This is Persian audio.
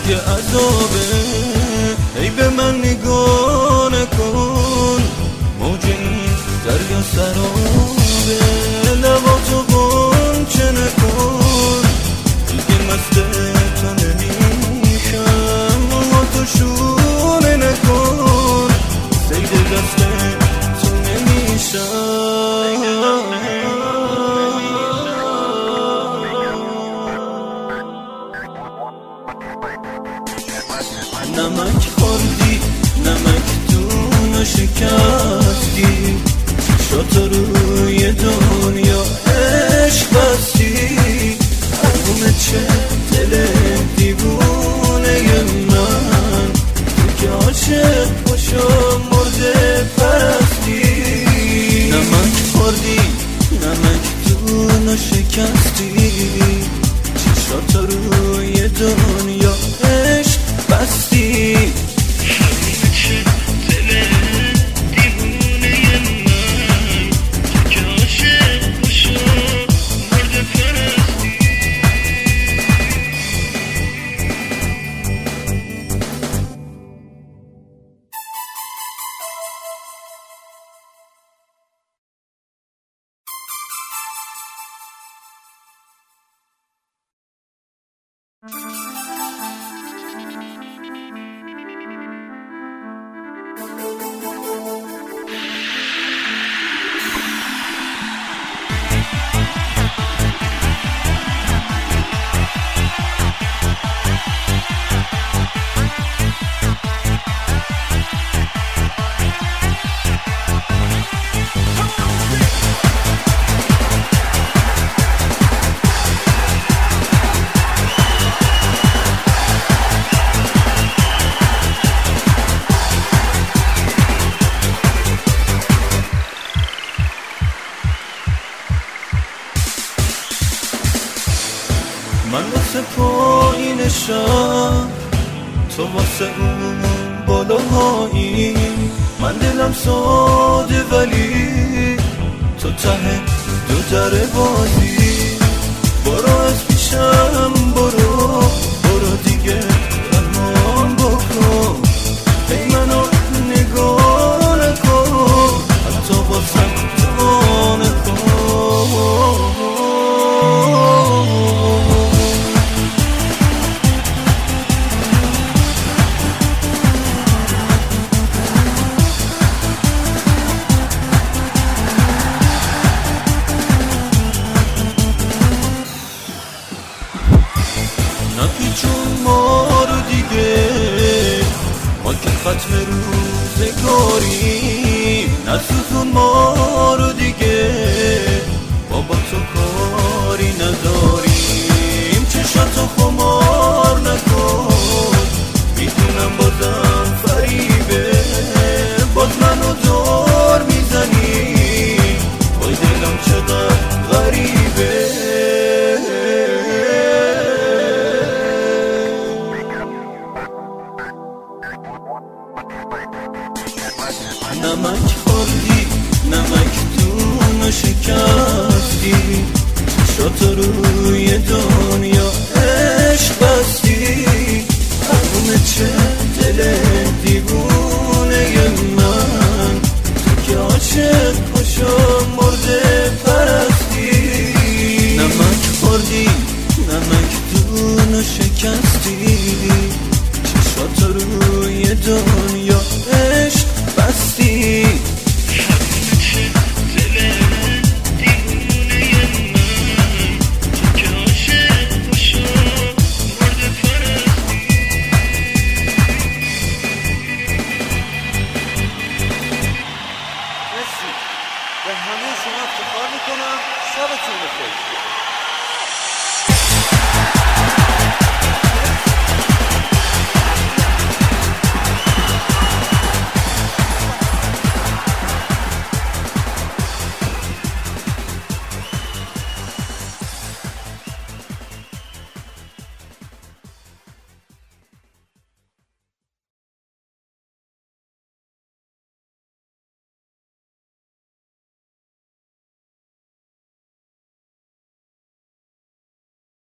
یه عذابه. ای به من نگاه نکن، موج این دریا سرابه. لباتو غنچه نکن، دیگه مست تو نمیشم. موهاتو شونه نکن، سید دست تو نمیشم. نمک خوردی، نمک دونو شکستی، چشاتو روی دنیا عشق بستی. حروم چه دل دیوونه من، تو که عاشق باشو مرده پرستی. نمک خوردی، نمک دونو شکستی، چشاتو روی دنیا عشق بستی. حروم چه دل دیوونه من، تو که عاشق باشو مرده پرستی. من واسه پایین شهر، تو واسه اون بالاهایی. من دلم ساده ولی تو ته دو در بازی. برو از پیشم برو، برو دیگه رحمان بکن. ای منو نگاه نکن، حتی واسم تا نکن. نپیچون ما رو دیگه، ما که ختم روزگاری. نسوزون ما رو دیگه، ما با تو کاری نداریم. چشاتو خمار نکن، میدونم بازم فریبه. باز منو دور میزنی، وای دلم چقدر غریبه. نمک خوردی، نمک دونو شکستی، چشاتو روی دنیا عشق بستی. حروم چه دل دیوونه من، تو که عاشق باشو مرده پرستی. نمک خوردی، نمک دونو شکستی، چشاتو روی دنیا عشق بستی. حروم چه دل دیوونه من، تو که عاشق باشو مرده پرستی. مرسی، به همه شما افتخار میکنم. شبتون بخیر.